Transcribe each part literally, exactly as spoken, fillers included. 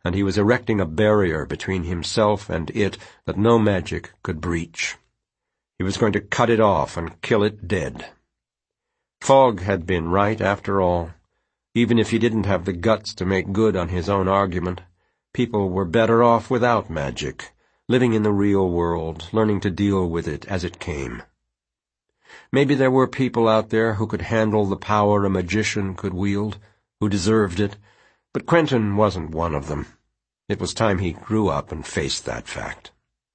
and he was erecting a barrier between himself and it that no magic could breach. He was going to cut it off and kill it dead. Fogg had been right after all. Even if he didn't have the guts to make good on his own argument, people were better off without magic, living in the real world, learning to deal with it as it came. Maybe there were people out there who could handle the power a magician could wield, who deserved it, but Quentin wasn't one of them. It was time he grew up and faced that fact.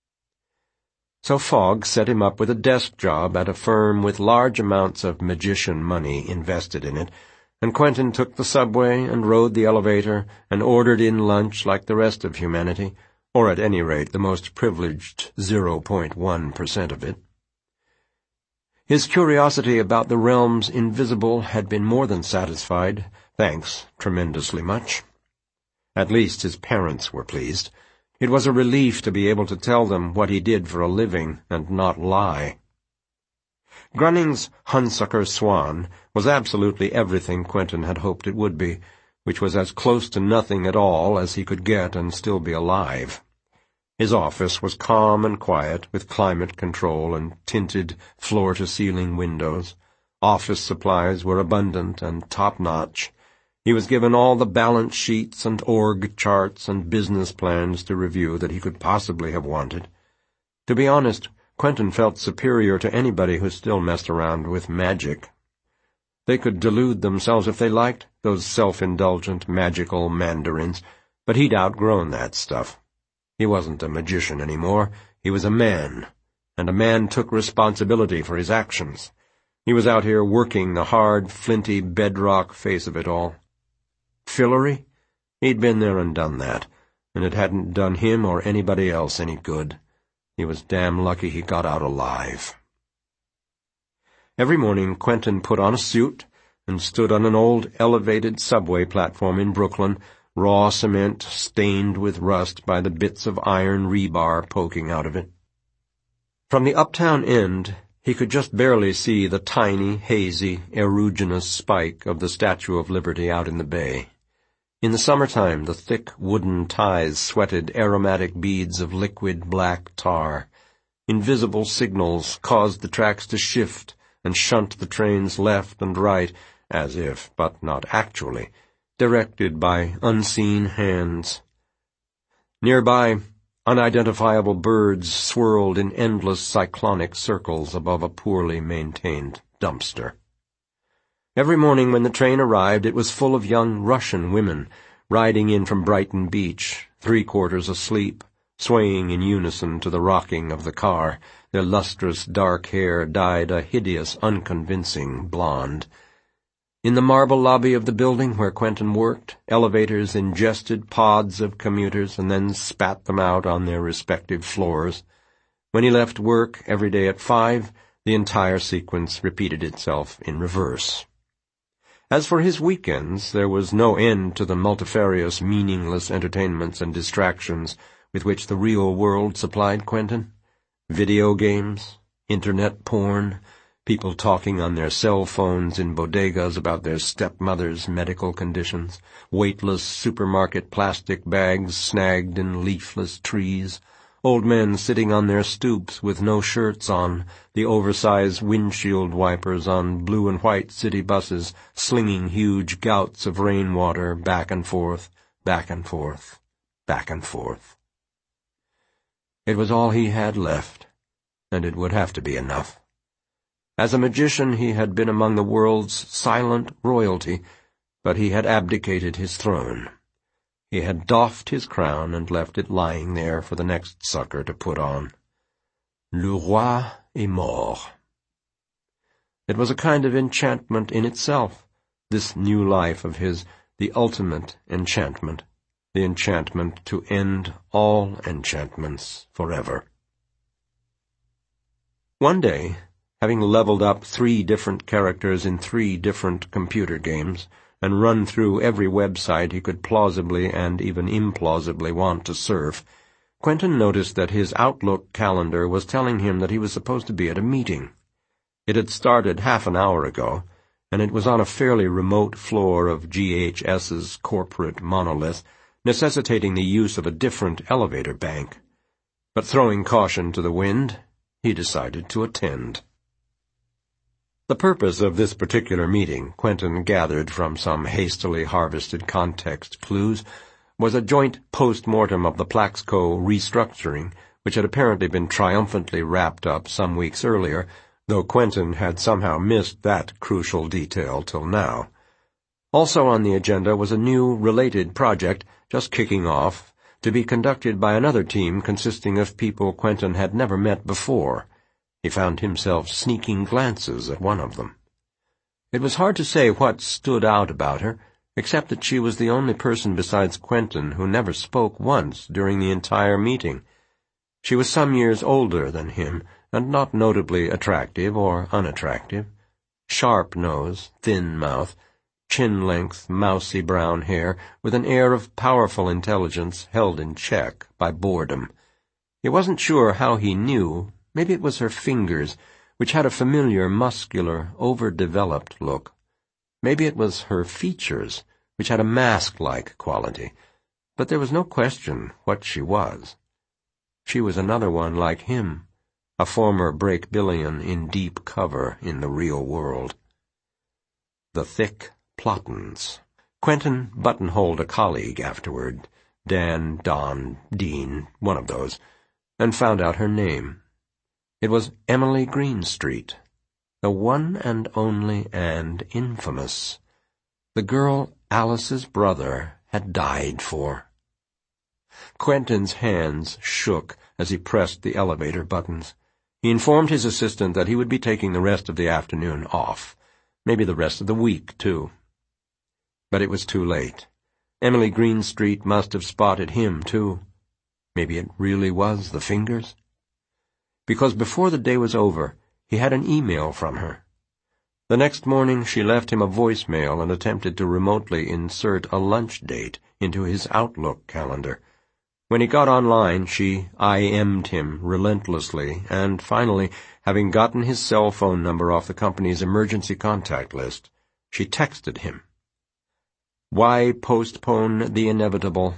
So Fogg set him up with a desk job at a firm with large amounts of magician money invested in it, and Quentin took the subway and rode the elevator and ordered in lunch like the rest of humanity, or at any rate the most privileged zero point one percent of it. His curiosity about the realm's invisible had been more than satisfied, thanks tremendously much. At least his parents were pleased. It was a relief to be able to tell them what he did for a living and not lie. Grunning's Hunsucker Swan was absolutely everything Quentin had hoped it would be, which was as close to nothing at all as he could get and still be alive. His office was calm and quiet, with climate control and tinted floor-to-ceiling windows. Office supplies were abundant and top-notch. He was given all the balance sheets and org charts and business plans to review that he could possibly have wanted. To be honest, Quentin felt superior to anybody who still messed around with magic. They could delude themselves if they liked, those self-indulgent, magical mandarins, but he'd outgrown that stuff. He wasn't a magician anymore. He was a man, and a man took responsibility for his actions. He was out here working the hard, flinty bedrock face of it all. Fillory? He'd been there and done that, and it hadn't done him or anybody else any good. He was damn lucky he got out alive. Every morning Quentin put on a suit and stood on an old elevated subway platform in Brooklyn, raw cement stained with rust by the bits of iron rebar poking out of it. From the uptown end, he could just barely see the tiny, hazy, eruginous spike of the Statue of Liberty out in the bay. In the summertime, the thick wooden ties sweated aromatic beads of liquid black tar. Invisible signals caused the tracks to shift and shunt the trains left and right, as if, but not actually, directed by unseen hands. Nearby, unidentifiable birds swirled in endless cyclonic circles above a poorly maintained dumpster. Every morning when the train arrived, it was full of young Russian women, riding in from Brighton Beach, three-quarters asleep, swaying in unison to the rocking of the car, their lustrous dark hair dyed a hideous, unconvincing blonde. In the marble lobby of the building where Quentin worked, elevators ingested pods of commuters and then spat them out on their respective floors. When he left work every day at five, the entire sequence repeated itself in reverse. As for his weekends, there was no end to the multifarious, meaningless entertainments and distractions with which the real world supplied Quentin. Video games, internet porn, people talking on their cell phones in bodegas about their stepmother's medical conditions, weightless supermarket plastic bags snagged in leafless trees, old men sitting on their stoops with no shirts on, the oversized windshield wipers on blue and white city buses slinging huge gouts of rainwater back and forth, back and forth, back and forth. It was all he had left, and it would have to be enough. As a magician he had been among the world's silent royalty, but he had abdicated his throne. He had doffed his crown and left it lying there for the next sucker to put on. Le roi est mort. It was a kind of enchantment in itself, this new life of his, the ultimate enchantment, the enchantment to end all enchantments forever. One day, having leveled up three different characters in three different computer games, and run through every website he could plausibly and even implausibly want to surf, Quentin noticed that his Outlook calendar was telling him that he was supposed to be at a meeting. It had started half an hour ago, and it was on a fairly remote floor of G H S's corporate monolith, necessitating the use of a different elevator bank. But throwing caution to the wind, he decided to attend. The purpose of this particular meeting, Quentin gathered from some hastily harvested context clues, was a joint post-mortem of the Plaxco restructuring, which had apparently been triumphantly wrapped up some weeks earlier, though Quentin had somehow missed that crucial detail till now. Also on the agenda was a new, related project, just kicking off, to be conducted by another team consisting of people Quentin had never met before. He found himself sneaking glances at one of them. It was hard to say what stood out about her, except that she was the only person besides Quentin who never spoke once during the entire meeting. She was some years older than him, and not notably attractive or unattractive. Sharp nose, thin mouth, chin-length, mousy brown hair, with an air of powerful intelligence held in check by boredom. He wasn't sure how he knew. Maybe it was her fingers, which had a familiar, muscular, overdeveloped look. Maybe it was her features, which had a mask-like quality. But there was no question what she was. She was another one like him, a former Brakebillian in deep cover in the real world. The thick Plottons. Quentin buttonholed a colleague afterward, Dan, Don, Dean, one of those, and found out her name. It was Emily Greenstreet, the one and only and infamous, the girl Alice's brother had died for. Quentin's hands shook as he pressed the elevator buttons. He informed his assistant that he would be taking the rest of the afternoon off, maybe the rest of the week, too. But it was too late. Emily Greenstreet must have spotted him, too. Maybe it really was the fingers? Because before the day was over, he had an email from her. The next morning she left him a voicemail and attempted to remotely insert a lunch date into his Outlook calendar. When he got online, she I M'd him relentlessly, and finally, having gotten his cell phone number off the company's emergency contact list, she texted him. Why postpone the inevitable?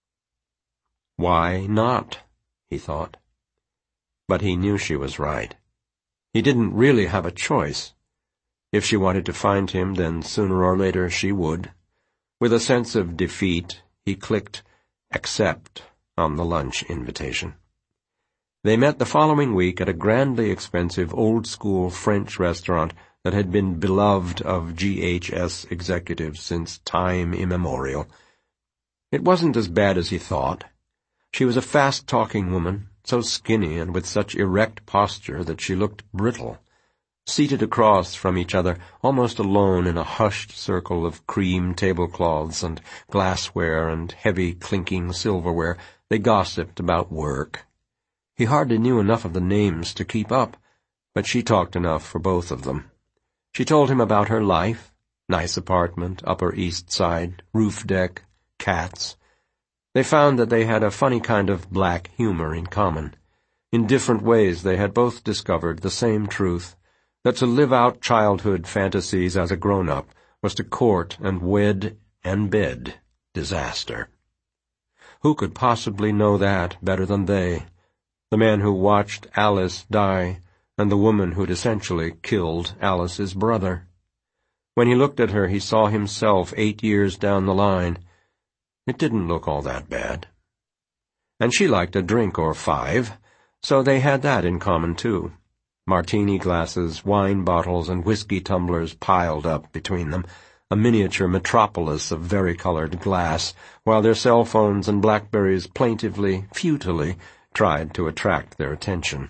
Why not? He thought. But he knew she was right. He didn't really have a choice. If she wanted to find him, then sooner or later she would. With a sense of defeat, he clicked accept on the lunch invitation. They met the following week at a grandly expensive old-school French restaurant that had been beloved of G H S executives since time immemorial. It wasn't as bad as he thought. She was a fast-talking woman, so skinny and with such erect posture that she looked brittle, seated across from each other, almost alone in a hushed circle of cream tablecloths and glassware and heavy clinking silverware. They gossiped about work. He hardly knew enough of the names to keep up, but she talked enough for both of them. She told him about her life, nice apartment, Upper East Side, roof deck, cats. They found that they had a funny kind of black humor in common. In different ways they had both discovered the same truth, that to live out childhood fantasies as a grown-up was to court and wed and bed disaster. Who could possibly know that better than they, the man who watched Alice die and the woman who'd essentially killed Alice's brother? When he looked at her, he saw himself eight years down the line. It didn't look all that bad. And she liked a drink or five, so they had that in common, too. Martini glasses, wine bottles, and whiskey tumblers piled up between them, a miniature metropolis of varicolored glass, while their cell phones and Blackberries plaintively, futilely, tried to attract their attention.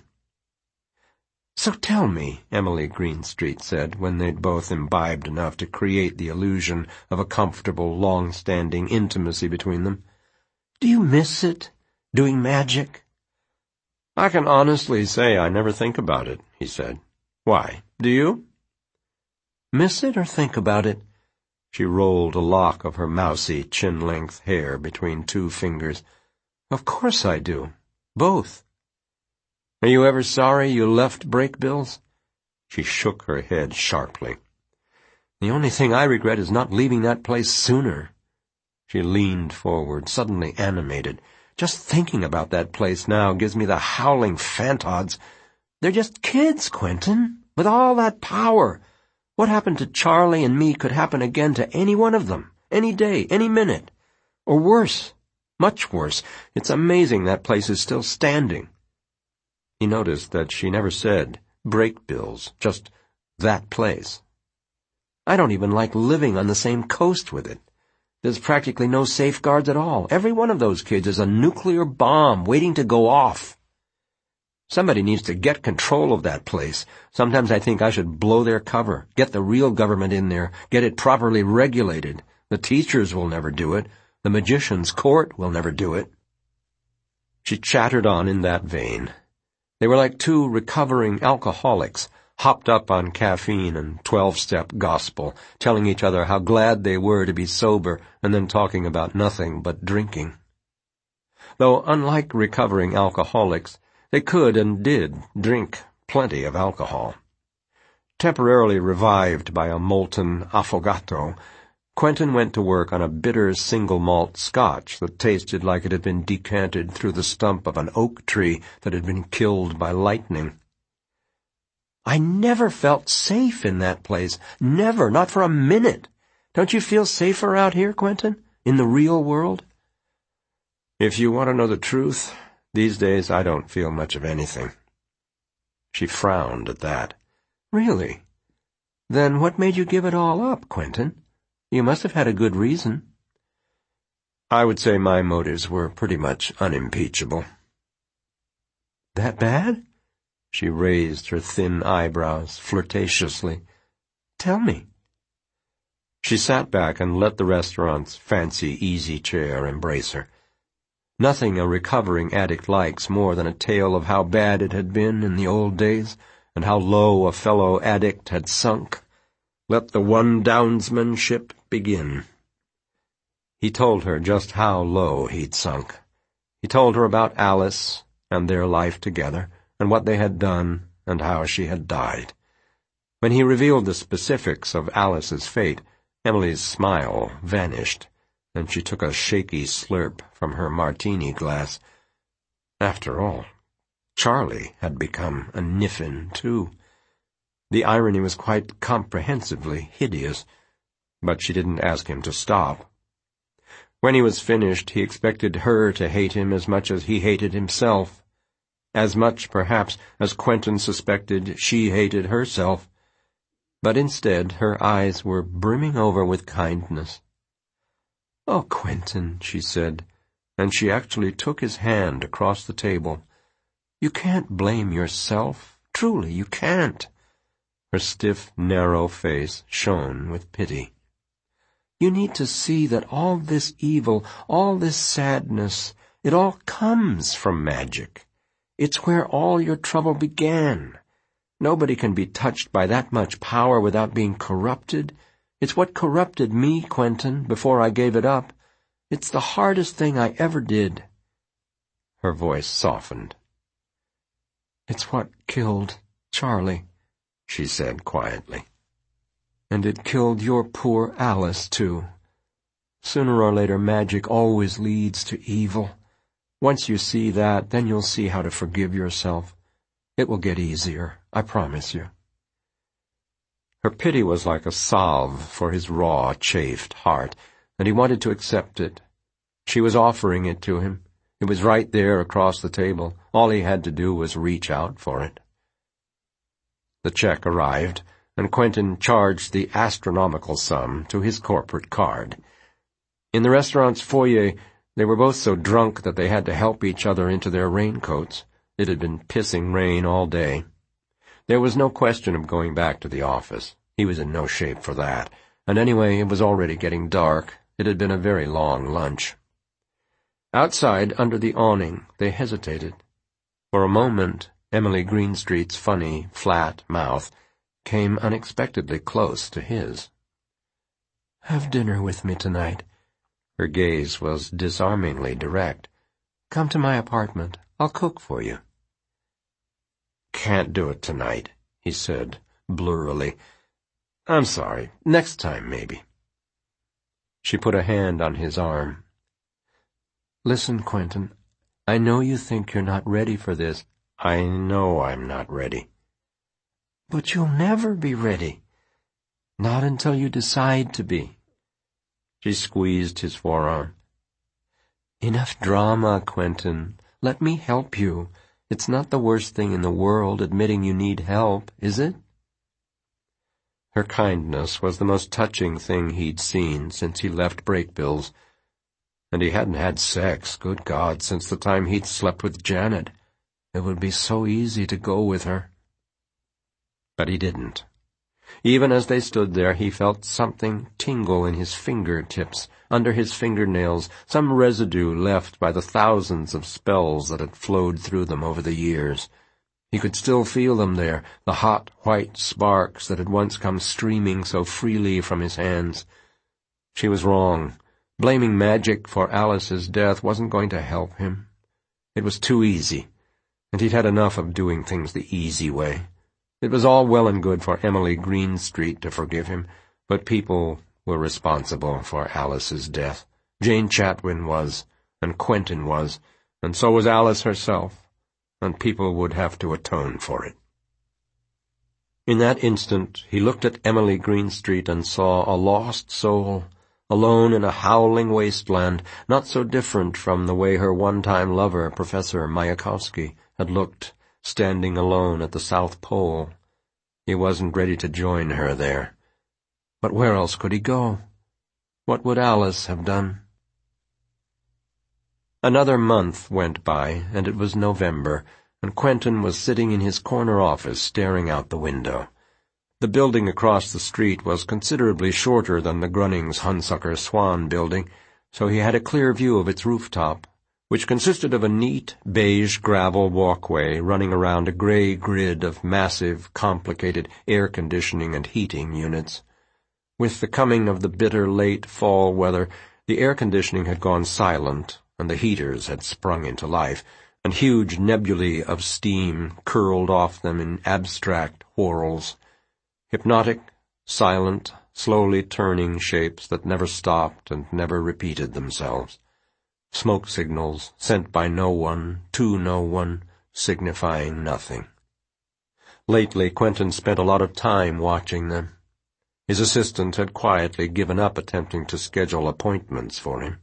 "So tell me," Emily Greenstreet said, when they'd both imbibed enough to create the illusion of a comfortable, long-standing intimacy between them, "do you miss it, doing magic?" "I can honestly say I never think about it," he said. "Why, do you?" "Miss it or think about it?" She rolled a lock of her mousy, chin-length hair between two fingers. "Of course I do. Both." "Are you ever sorry you left Brakebills?" She shook her head sharply. "The only thing I regret is not leaving that place sooner." She leaned forward, suddenly animated. "Just thinking about that place now gives me the howling fantods. They're just kids, Quentin, with all that power. What happened to Charlie and me could happen again to any one of them, any day, any minute. Or worse, much worse. It's amazing that place is still standing." He noticed that she never said Brakebills, just that place. "I don't even like living on the same coast with it. There's practically no safeguards at all. Every one of those kids is a nuclear bomb waiting to go off. Somebody needs to get control of that place. Sometimes I think I should blow their cover, get the real government in there, get it properly regulated. The teachers will never do it. The magician's court will never do it." She chattered on in that vein. They were like two recovering alcoholics, hopped up on caffeine and twelve-step gospel, telling each other how glad they were to be sober and then talking about nothing but drinking. Though unlike recovering alcoholics, they could and did drink plenty of alcohol. Temporarily revived by a molten affogato, Quentin went to work on a bitter single-malt scotch that tasted like it had been decanted through the stump of an oak tree that had been killed by lightning. "I never felt safe in that place. Never, not for a minute. Don't you feel safer out here, Quentin, in the real world?" "If you want to know the truth, these days I don't feel much of anything." She frowned at that. "Really? Then what made you give it all up, Quentin? You must have had a good reason." "I would say my motives were pretty much unimpeachable." "That bad?" She raised her thin eyebrows flirtatiously. "Tell me." She sat back and let the restaurant's fancy easy chair embrace her. Nothing a recovering addict likes more than a tale of how bad it had been in the old days, and how low a fellow addict had sunk. Let the one-downsmanship begin. He told her just how low he'd sunk. He told her about Alice and their life together, and what they had done, and how she had died. When he revealed the specifics of Alice's fate, Emily's smile vanished, and she took a shaky slurp from her martini glass. After all, Charlie had become a Niffin, too. The irony was quite comprehensively hideous, but she didn't ask him to stop. When he was finished, he expected her to hate him as much as he hated himself, as much, perhaps, as Quentin suspected she hated herself. But instead, her eyes were brimming over with kindness. "Oh, Quentin," she said, and she actually took his hand across the table. "You can't blame yourself. Truly, you can't." Her stiff, narrow face shone with pity. "You need to see that all this evil, all this sadness, it all comes from magic. It's where all your trouble began. Nobody can be touched by that much power without being corrupted. It's what corrupted me, Quentin, before I gave it up. It's the hardest thing I ever did." Her voice softened. "It's what killed Charlie," she said quietly. "And it killed your poor Alice, too. Sooner or later, magic always leads to evil. Once you see that, then you'll see how to forgive yourself. It will get easier, I promise you." Her pity was like a salve for his raw, chafed heart, and he wanted to accept it. She was offering it to him. It was right there across the table. All he had to do was reach out for it. The check arrived, and Quentin charged the astronomical sum to his corporate card. In the restaurant's foyer, they were both so drunk that they had to help each other into their raincoats. It had been pissing rain all day. There was no question of going back to the office. He was in no shape for that, and anyway, it was already getting dark. It had been a very long lunch. Outside, under the awning, they hesitated. For a moment, Emily Greenstreet's funny, flat mouth came unexpectedly close to his. "Have dinner with me tonight." Her gaze was disarmingly direct. "Come to my apartment. I'll cook for you." "Can't do it tonight," he said, blurrily. "I'm sorry. Next time, maybe." She put a hand on his arm. "Listen, Quentin, I know you think you're not ready for this." "I know I'm not ready." "But you'll never be ready. Not until you decide to be." She squeezed his forearm. "Enough drama, Quentin. Let me help you. It's not the worst thing in the world admitting you need help, is it?" Her kindness was the most touching thing he'd seen since he left Brakebills. And he hadn't had sex, good God, since the time he'd slept with Janet. It would be so easy to go with her. But he didn't. Even as they stood there, he felt something tingle in his fingertips, under his fingernails, some residue left by the thousands of spells that had flowed through them over the years. He could still feel them there, the hot, white sparks that had once come streaming so freely from his hands. She was wrong. Blaming magic for Alice's death wasn't going to help him. It was too easy, and he'd had enough of doing things the easy way. It was all well and good for Emily Greenstreet to forgive him, but people were responsible for Alice's death. Jane Chatwin was, and Quentin was, and so was Alice herself, and people would have to atone for it. In that instant, he looked at Emily Greenstreet and saw a lost soul, alone in a howling wasteland, not so different from the way her one-time lover, Professor Mayakovsky, had looked, standing alone at the South Pole. He wasn't ready to join her there. But where else could he go? What would Alice have done? Another month went by, and it was November, and Quentin was sitting in his corner office staring out the window. The building across the street was considerably shorter than the Grunnings Hunsucker Swan building, so he had a clear view of its rooftop, which consisted of a neat beige gravel walkway running around a gray grid of massive, complicated air conditioning and heating units. With the coming of the bitter late fall weather, the air conditioning had gone silent, and the heaters had sprung into life, and huge nebulae of steam curled off them in abstract whorls. Hypnotic, silent, slowly turning shapes that never stopped and never repeated themselves. Smoke signals sent by no one, to no one, signifying nothing. Lately, Quentin spent a lot of time watching them. His assistant had quietly given up attempting to schedule appointments for him.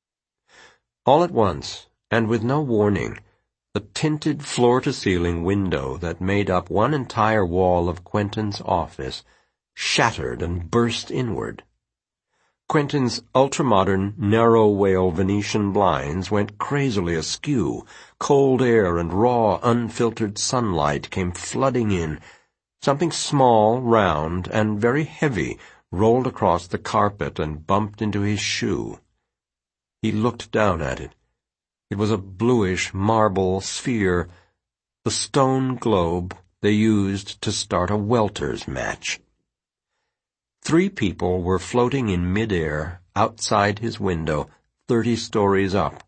All at once, and with no warning, the tinted floor-to-ceiling window that made up one entire wall of Quentin's office shattered and burst inward. Quentin's ultra-modern, narrow-whale Venetian blinds went crazily askew. Cold air and raw, unfiltered sunlight came flooding in. Something small, round, and very heavy rolled across the carpet and bumped into his shoe. He looked down at it. It was a bluish marble sphere, the stone globe they used to start a welter's match. Three people were floating in mid-air outside his window, thirty stories up.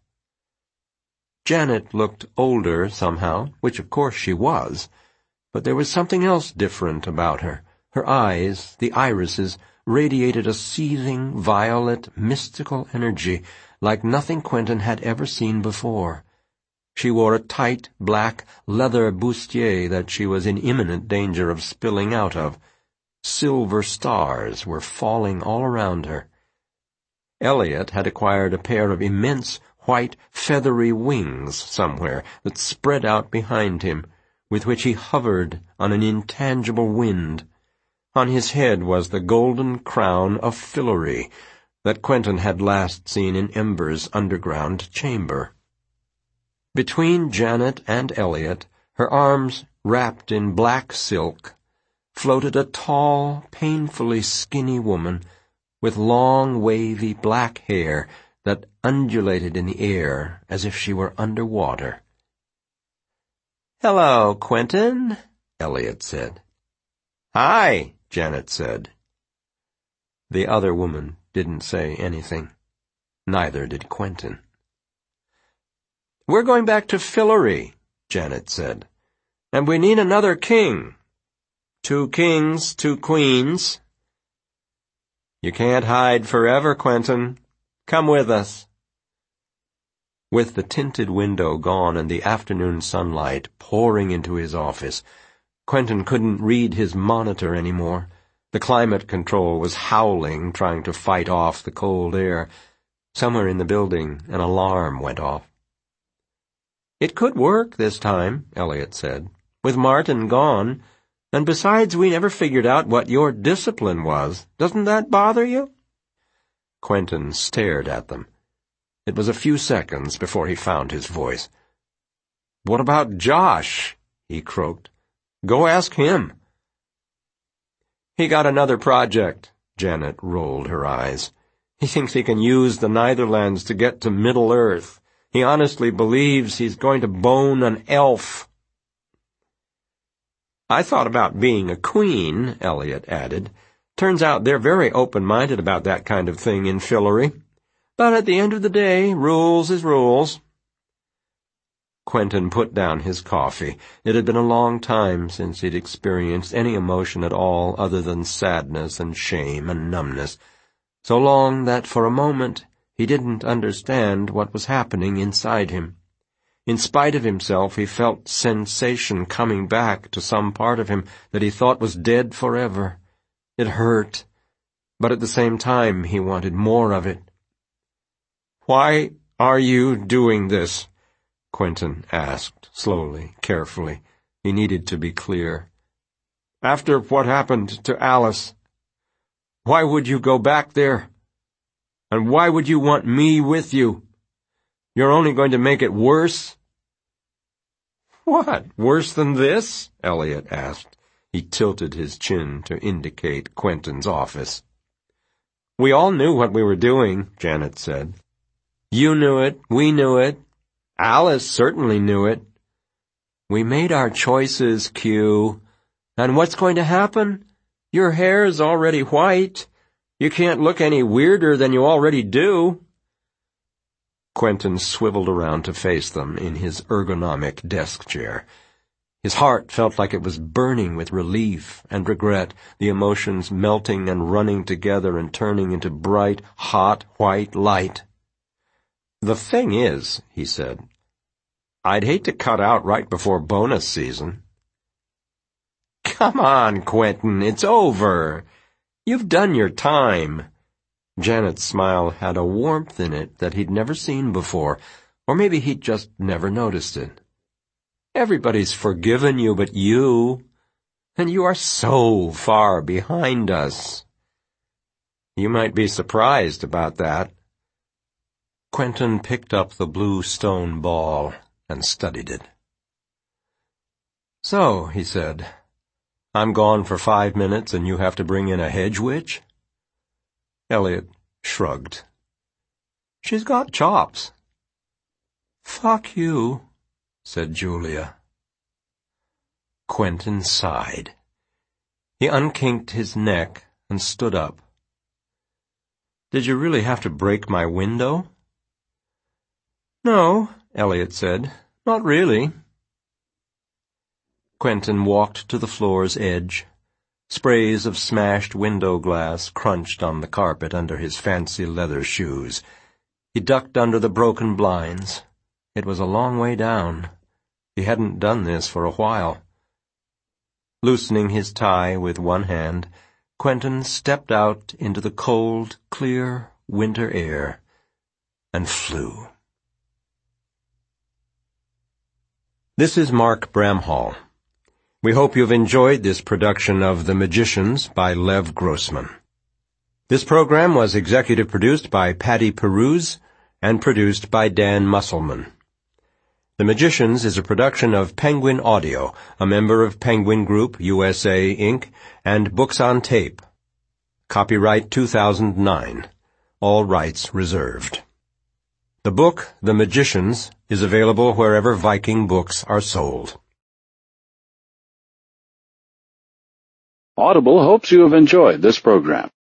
Janet looked older somehow, which of course she was, but there was something else different about her. Her eyes, the irises, radiated a seething, violet, mystical energy like nothing Quentin had ever seen before. She wore a tight, black, leather bustier that she was in imminent danger of spilling out of. Silver stars were falling all around her. Elliot had acquired a pair of immense, white, feathery wings somewhere that spread out behind him, with which he hovered on an intangible wind. On his head was the golden crown of Fillory that Quentin had last seen in Ember's underground chamber. Between Janet and Elliot, her arms wrapped in black silk, floated a tall, painfully skinny woman with long, wavy black hair that undulated in the air as if she were under water. "Hello, Quentin," Elliot said. "Hi," Janet said. The other woman didn't say anything. Neither did Quentin. "We're going back to Fillory," Janet said. "And we need another king. Two kings, two queens." You can't hide forever, Quentin. Come with us. With the tinted window gone and the afternoon sunlight pouring into his office, Quentin couldn't read his monitor anymore. The climate control was howling, trying to fight off the cold air. Somewhere in the building, an alarm went off. "It could work this time," Elliot said, "with Martin gone. And besides, we never figured out what your discipline was. Doesn't that bother you?" Quentin stared at them. It was a few seconds before he found his voice. "What about Josh?" he croaked. "Go ask him." "He got another project," Janet rolled her eyes. "He thinks he can use the Netherlands to get to Middle-earth. He honestly believes he's going to bone an elf." "I thought about being a queen," Elliot added. "Turns out they're very open-minded about that kind of thing in Fillory. But at the end of the day, rules is rules." Quentin put down his coffee. It had been a long time since he'd experienced any emotion at all other than sadness and shame and numbness. So long that for a moment he didn't understand what was happening inside him. In spite of himself, he felt sensation coming back to some part of him that he thought was dead forever. It hurt, but at the same time he wanted more of it. "Why are you doing this?" Quentin asked, slowly, carefully. He needed to be clear. "After what happened to Alice, why would you go back there? And why would you want me with you? You're only going to make it worse." "What, worse than this?" Elliot asked. He tilted his chin to indicate Quentin's office. "We all knew what we were doing," Janet said. "You knew it, we knew it. Alice certainly knew it. We made our choices, Q. And what's going to happen? Your hair's already white. You can't look any weirder than you already do." Quentin swiveled around to face them in his ergonomic desk chair. His heart felt like it was burning with relief and regret, the emotions melting and running together and turning into bright, hot, white light. "The thing is," he said, "I'd hate to cut out right before bonus season." "Come on, Quentin, it's over. You've done your time." Janet's smile had a warmth in it that he'd never seen before, or maybe he'd just never noticed it. "Everybody's forgiven you but you, and you are so far behind us." "You might be surprised about that." Quentin picked up the blue stone ball and studied it. "So," he said, "I'm gone for five minutes and you have to bring in a hedge witch?" Elliot shrugged. "She's got chops." "Fuck you," said Julia. Quentin sighed. He unkinked his neck and stood up. "Did you really have to break my window?" "No," Elliot said, "not really." Quentin walked to the floor's edge. Sprays of smashed window glass crunched on the carpet under his fancy leather shoes. He ducked under the broken blinds. It was a long way down. He hadn't done this for a while. Loosening his tie with one hand, Quentin stepped out into the cold, clear winter air and flew. This is Mark Bramhall. We hope you've enjoyed this production of The Magicians by Lev Grossman. This program was executive produced by Patty Peruse and produced by Dan Musselman. The Magicians is a production of Penguin Audio, a member of Penguin Group, U S A, Incorporated, and Books on Tape. Copyright two thousand nine. All rights reserved. The book, The Magicians, is available wherever Viking books are sold. Audible hopes you have enjoyed this program.